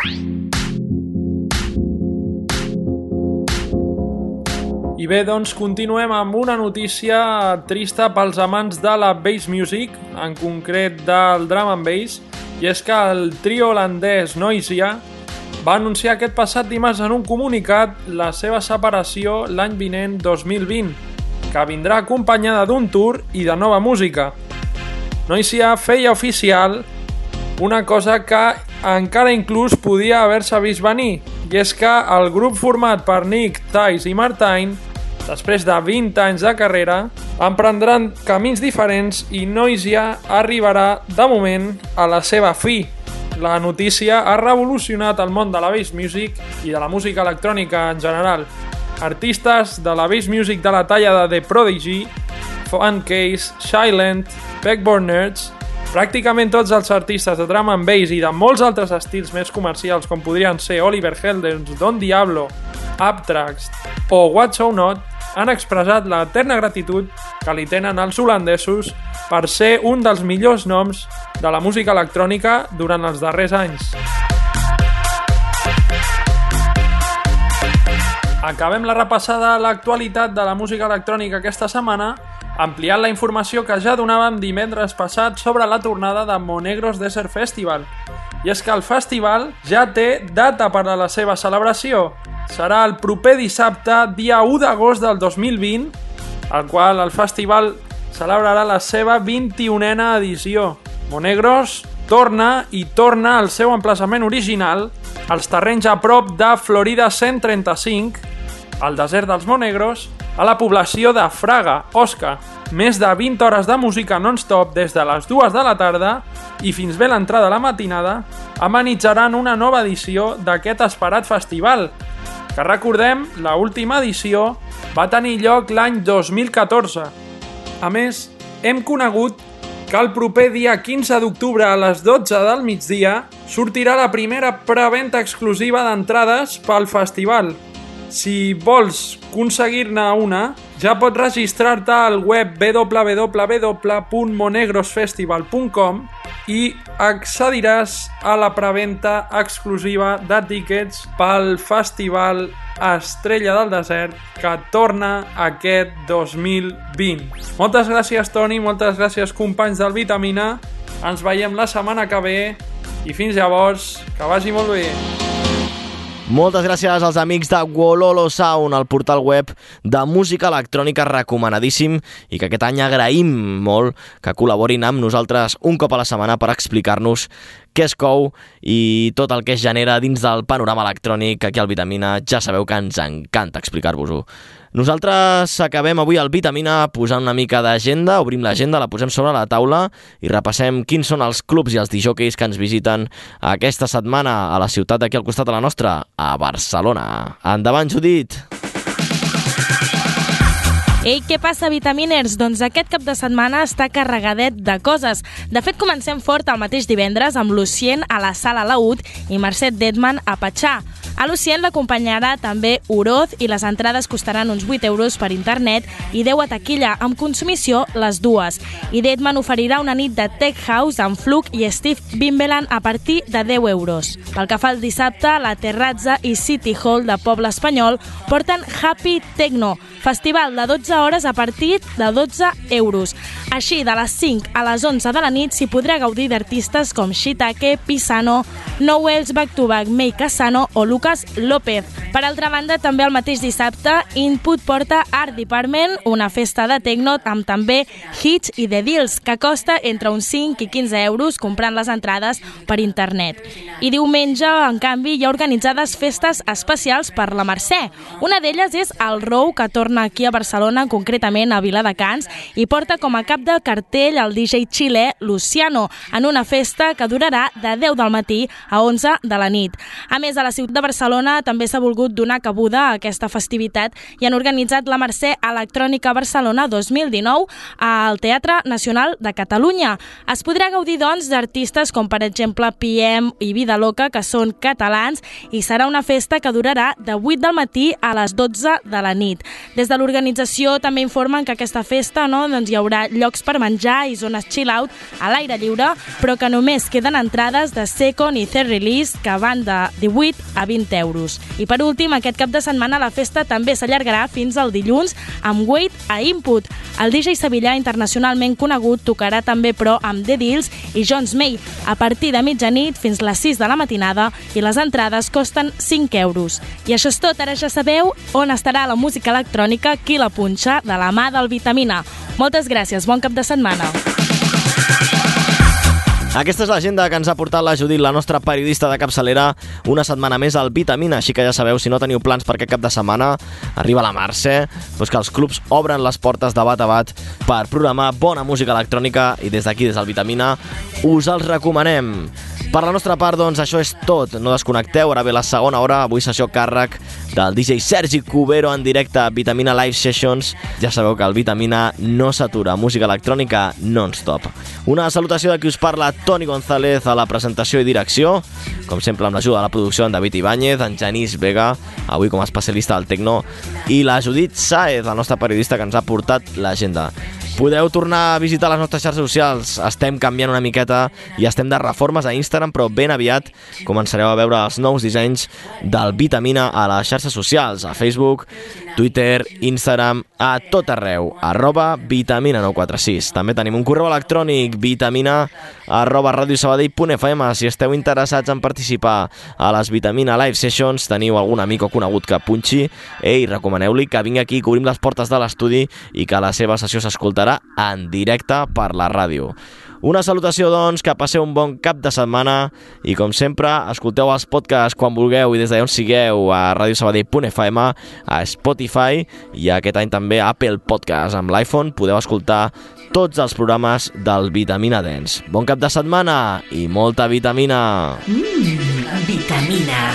[SPEAKER 9] I bé, doncs continuem amb una notícia trista pels amants de la bass music, en concret del drum and bass, i és que el trio holandès Noisia va anunciar aquest passat dimarts en un comunicat la seva separació l'any vinent dos mil vint, que vindrà acompanyada d'un tour i de nova música. Noisia feia oficial una cosa que encara inclús podia haver-se vist venir, i és que el grup format per Nick, Thijs i Martijn, després de vint anys de carrera, emprendran camins diferents i Noisia arribarà, de moment, a la seva fi. La notícia ha revolucionat el món de la bass music i de la música electrònica en general. Artistes de la bass music de la talla de The Prodigy, Funcase, Silent, Backbone Nerds, pràcticament tots els artistes de drum and bass i de molts altres estils més comercials com podrien ser Oliver Heldens, Don Diablo, Uptracks o What So Not, han expressat l'eterna gratitud que li tenen els holandesos per ser un dels millors noms de la música electrònica durant els darrers anys. Acabem la repassada a l'actualitat de la música electrònica aquesta setmana, ampliant la informació que ja donàvem divendres passat sobre la tornada de Monegros Desert Festival. I és que el festival ja té data per a la seva celebració. Serà el proper dissabte, dia u d'agost del dos mil vint, al qual el festival celebrarà la seva vint-i-unena edició. Monegros torna i torna al seu emplaçament original, als terrenys a prop de Florida cent trenta-cinc, al desert dels Monegros, a la població de Fraga, Osca. Més de vint hores de música non-stop des de les dues de la tarda i fins bé l'entrada a la matinada amenitzaran una nova edició d'aquest esperat festival, que recordem, l'última edició va tenir lloc l'any dos mil catorze. A més, hem conegut que el proper dia quinze d'octubre a les dotze del migdia sortirà la primera preventa exclusiva d'entrades pel festival. Si vols aconseguir-ne una, ja pots registrar-te al web w w w punt monegrosfestival punt com i accediràs a la preventa exclusiva de tíquets pel festival Estrella del Desert que torna aquest dos mil vint. Moltes gràcies, Toni, moltes gràcies, companys del Vitamina. Ens veiem la setmana que ve i fins llavors, que vagi molt bé.
[SPEAKER 4] Moltes gràcies als amics de Wololo Sound, el portal web de música electrònica recomanadíssim i que aquest any agraïm molt que col·laborin amb nosaltres un cop a la setmana per explicar-nos què es cou i tot el que es genera dins del panorama electrònic. Aquí al Vitamina ja sabeu que ens encanta explicar-vos-ho. Nosaltres acabem avui al Vitamina posant una mica d'agenda, obrim l'agenda, la posem sobre la taula i repassem quins són els clubs i els disjòqueis que ens visiten aquesta setmana a la ciutat d'aquí al costat de la nostra, a Barcelona. Endavant, Judit!
[SPEAKER 10] Ei, què passa, vitaminers? Doncs aquest cap de setmana està carregadet de coses. De fet, comencem fort el mateix divendres amb Lucien a la Sala Laúd i Mercè Detman a Patxà. A Lucien l'acompanyarà també Oroz i les entrades costaran uns vuit euros per internet i deu a taquilla, amb consumició les dues. I Detman oferirà una nit de Tech House amb Fluke i Steve Bimbeland a partir de deu euros. Pel que fa al dissabte, la Terrazza i City Hall de Poble Espanyol porten Happy Techno, festival de dotze hores a partir de dotze euros. Així, de les cinc a les onze de la nit s'hi podrà gaudir d'artistes com Shiitake, Pisano, Noels, Back to Back, Mei Casano o Lucas López. Per altra banda, també el mateix dissabte, Input porta Art Department, una festa de techno amb també hits i The Deals, que costa entre uns cinc i quinze euros comprant les entrades per internet. I diumenge, en canvi, hi ha organitzades festes especials per la Mercè. Una d'elles és el Row, que torna aquí a Barcelona, concretament a Viladecans, i porta com a cap de cartell el D J xilè Luciano, en una festa que durarà de deu del matí a onze de la nit. A més, a la ciutat de Barcelona també s'ha volgut donar cabuda a aquesta festivitat i han organitzat la Mercè Electrònica Barcelona dos mil dinou al Teatre Nacional de Catalunya. Es podrà gaudir, doncs, d'artistes com, per exemple, P M i Vida Loca, que són catalans, i serà una festa que durarà de vuit del matí a les dotze de la nit. Des de l'organització també informen que aquesta festa, no, doncs hi haurà llocs per menjar i zones chill-out a l'aire lliure, però que només queden entrades de Second i Third Release, que van de divuit a vint euros. I per últim, aquest cap de setmana la festa també s'allargarà fins al dilluns amb Wait a Input. El D J sevillà internacionalment conegut tocarà també, però, amb The Deals i Jones May a partir de mitjanit fins les sis de la matinada i les entrades costen cinc euros. I això és tot, ara ja sabeu on estarà la música electrònica, qui la punxa, de la mà del Vitamina. Moltes gràcies, bon cap de setmana.
[SPEAKER 4] Aquesta és l'agenda que ens ha portat la Judit, la nostra periodista de capçalera, una setmana més al Vitamina, així que ja sabeu, si no teniu plans per aquest cap de setmana, arriba la Mercè, doncs que els clubs obren les portes de bat a bat per programar bona música electrònica i des d'aquí, des del Vitamina, us els recomanem. Per la nostra part, doncs, això és tot. No desconnecteu, ara ve la segona hora, avui sessió càrrec del D J Sergi Cubero en directe a Vitamina Live Sessions. Ja sabeu que el Vitamina no s'atura, música electrònica non-stop. Una salutació de qui us parla, Toni González, a la presentació i direcció, com sempre amb l'ajuda de la producció en David Ibáñez, en Genís Vega, avui com a especialista del Tecno, i la Judit Sáez, la nostra periodista que ens ha portat l'agenda. Podeu tornar a visitar les nostres xarxes socials, estem canviant una miqueta i estem de reformes a Instagram, però ben aviat començareu a veure els nous dissenys del Vitamina a les xarxes socials, a Facebook, Twitter, Instagram, a tot arreu, arroba vitamina nou quatre sis. També tenim un correu electrònic, vitamina arroba radiosabadell punt f m. Si esteu interessats en participar a les Vitamina Live Sessions, teniu algun amic o conegut que punxi, ei, recomaneu-li que vingui aquí, cobrim les portes de l'estudi i que la seva sessió s'escoltarà en directe per la ràdio. Una salutació, doncs, que passeu un bon cap de setmana i, com sempre, escolteu els podcasts quan vulgueu i des d'on sigueu a radiosabadell punt f m, a Spotify i aquest any també a Apple Podcast. Amb l'iPhone podeu escoltar tots els programes del Vitamina Dance. Bon cap de setmana i molta vitamina!
[SPEAKER 3] Mmm, vitamina!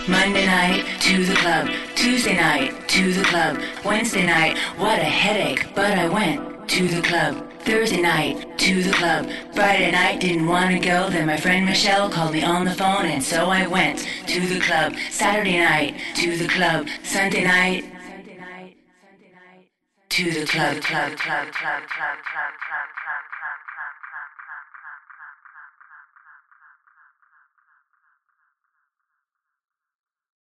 [SPEAKER 11] Monday night, to the club. Tuesday night, to the club. Wednesday night, what a headache, but I went to the club. Thursday night, to the club. Friday night, didn't want to go. Then my friend Michelle called me on the phone, and so I went to the club. Saturday night, to the club. Sunday night, to the club, club, club, club, club, club, club.